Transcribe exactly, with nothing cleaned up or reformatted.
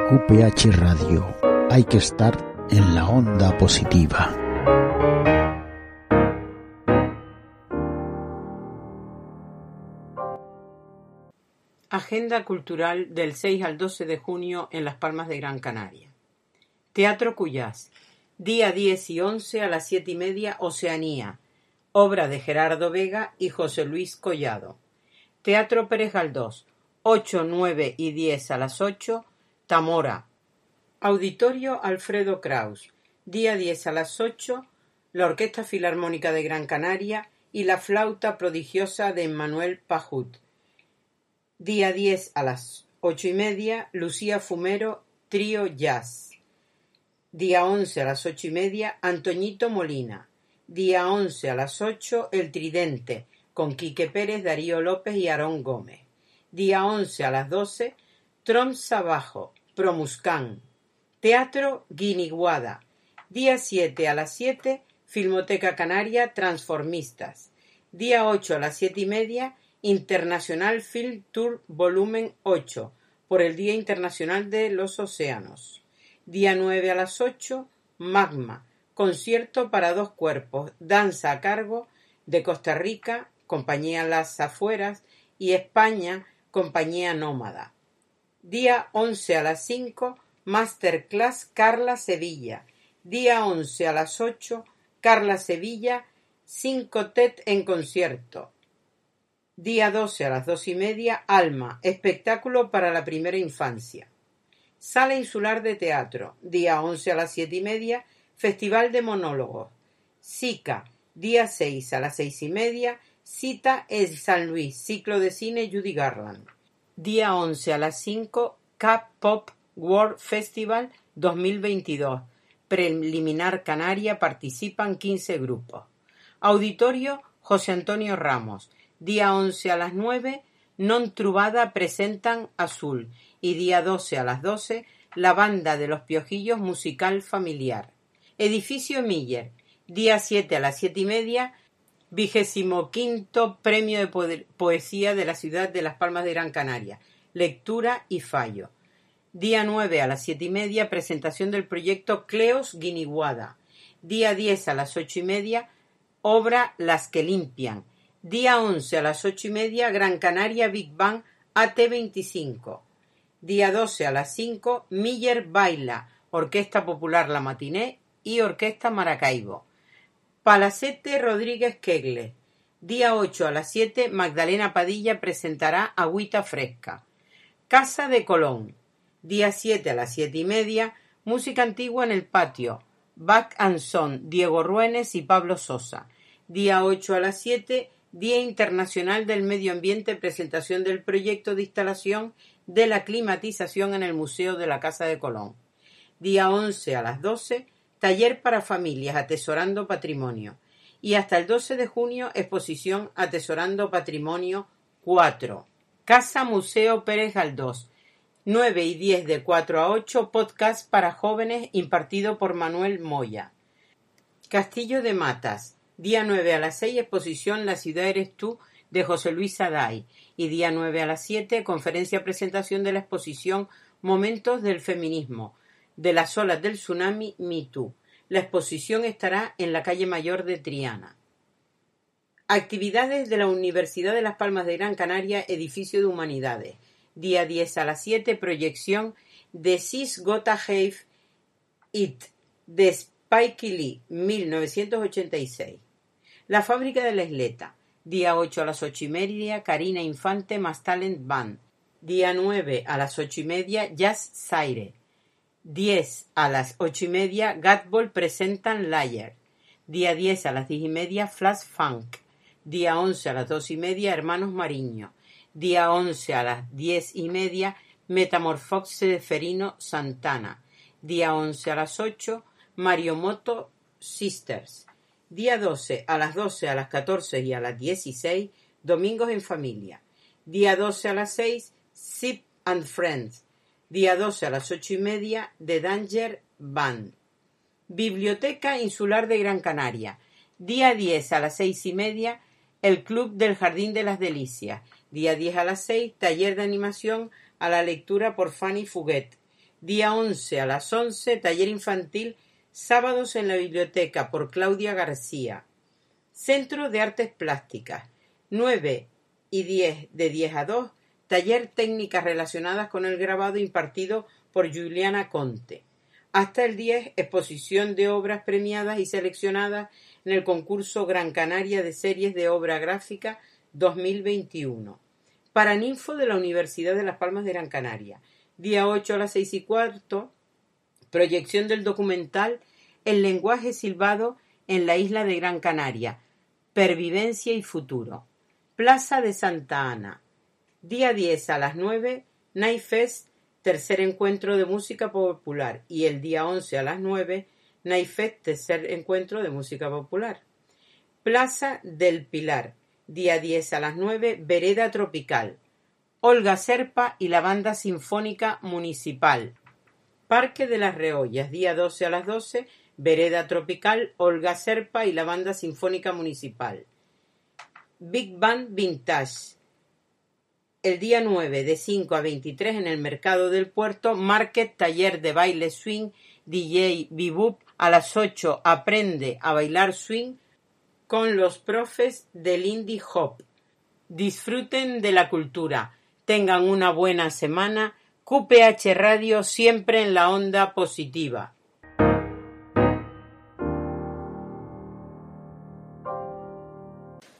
U P H Radio. Hay que estar en la onda positiva. Agenda cultural del seis al doce de junio en Las Palmas de Gran Canaria. Teatro Cuyás. Día diez y once a las siete y media, Oceanía. Obra de Gerardo Vega y José Luis Collado. Teatro Pérez Galdós. ocho, nueve y diez a las ocho, Tamora. Auditorio Alfredo Kraus. Día diez a las ocho, la Orquesta Filarmónica de Gran Canaria y la Flauta Prodigiosa de Emmanuel Pajut. Día diez a las ocho y media, Lucía Fumero, Trío Jazz. Día once a las ocho y media, Antoñito Molina. Día once a las ocho, El Tridente, con Quique Pérez, Darío López y Aarón Gómez. Día once a las doce, Tromsø Abajo, Promuscán. Teatro Guiniguada. Día siete a las siete, Filmoteca Canaria, Transformistas. Día ocho a las siete y media, International Film Tour Volumen ocho, por el Día Internacional de los Océanos. Día nueve a las ocho, Magma, concierto para dos cuerpos, danza a cargo de Costa Rica, Compañía Las Afueras, y España, Compañía Nómada. Día once a las cinco, Masterclass Carla Sevilla. Día once a las ocho, Carla Sevilla, cinco Tet en concierto. Día doce a las dos y media, Alma, espectáculo para la primera infancia. Sala Insular de Teatro. Día once a las siete y media, Festival de Monólogos. SICA. Día seis a las seis y media, Cita en San Luis, ciclo de cine Judy Garland. Día once a las cinco, K-Pop World Festival dos mil veintidós. Preliminar Canaria, participan quince grupos. Auditorio José Antonio Ramos. Día once a las nueve, Non Trubada presentan Azul. Y día doce a las doce, la Banda de los Piojillos musical familiar. Edificio Miller. Día siete a las siete y media, vigésimo quinto Premio de Poesía de la Ciudad de Las Palmas de Gran Canaria. Lectura y fallo. Día nueve a las siete y media, presentación del proyecto Cleos Guiniguada. Día diez a las ocho y media, obra Las que limpian. Día once a las ocho y media, Gran Canaria Big Bang A T veinticinco. Día doce a las cinco, Miller Baila, Orquesta Popular La Matiné y Orquesta Maracaibo. Palacete Rodríguez Kegle. Día ocho a las siete, Magdalena Padilla presentará Agüita Fresca. Casa de Colón. Día siete a las siete y media, música antigua en el patio. Back and Son, Diego Ruénes y Pablo Sosa. Día ocho a las siete, Día Internacional del Medio Ambiente, presentación del proyecto de instalación de la climatización en el Museo de la Casa de Colón. Día once a las doce, taller para familias Atesorando Patrimonio. Y hasta el doce de junio, exposición Atesorando Patrimonio cuatro. Casa Museo Pérez Galdós. nueve y diez de cuatro a ocho, podcast para jóvenes impartido por Manuel Moya. Castillo de Matas. Día nueve a las seis, exposición La ciudad eres tú de José Luis Aday. Y día nueve a las siete, conferencia presentación de la exposición Momentos del Feminismo, de las olas del tsunami Me Too. La exposición estará en la calle Mayor de Triana. Actividades de la Universidad de Las Palmas de Gran Canaria, edificio de Humanidades. Día diez a las siete, proyección de Sis Gotta Have It, de Spike Lee, mil novecientos ochenta y seis. La Fábrica de la Isleta. Día ocho a las ocho y media, Karina Infante más Talent Band. Día nueve a las ocho y media, Jazz Zaire. diez a las ocho y media, Gatball presentan Layer. Día diez a las diez y media, Flash Funk. Día once a las dos y media, Hermanos Mariño. Día once a las diez y media, Metamorfoxe de Ferino Santana. Día once a las ocho, Mariomoto Sisters. Día doce a las doce, a las catorce y a las dieciséis, Domingos en Familia. Día doce a las seis, Sip and Friends. Día doce a las ocho y media, The Danger Band. Biblioteca Insular de Gran Canaria. Día diez a las seis y media, el Club del Jardín de las Delicias. Día diez a las seis, taller de animación a la lectura por Fanny Fuguet. Día once a las once, taller infantil Sábados en la biblioteca por Claudia García. Centro de Artes Plásticas. nueve y diez, de diez a dos, taller técnicas relacionadas con el grabado impartido por Juliana Conte. Hasta el diez, exposición de obras premiadas y seleccionadas en el concurso Gran Canaria de Series de Obra Gráfica dos mil veintiuno. Paraninfo de la Universidad de Las Palmas de Gran Canaria. Día ocho a las seis y cuarto, proyección del documental El lenguaje silbado en la isla de Gran Canaria, pervivencia y futuro. Plaza de Santa Ana. Día diez a las nueve, Night Fest, tercer encuentro de música popular. Y el día once a las nueve, Night Fest, tercer encuentro de música popular. Plaza del Pilar. Día diez a las nueve, Vereda Tropical. Olga Serpa y la Banda Sinfónica Municipal. Parque de las Reollas. Día doce a las doce, Vereda Tropical, Olga Serpa y la Banda Sinfónica Municipal. Big Band Vintage. El día nueve, de cinco a veintitrés, en el Mercado del Puerto, Market, taller de baile swing, D J Bebop. A las ocho, aprende a bailar swing con los profes del Indie Hop. Disfruten de la cultura. Tengan una buena semana. Q P H Radio, siempre en la onda positiva.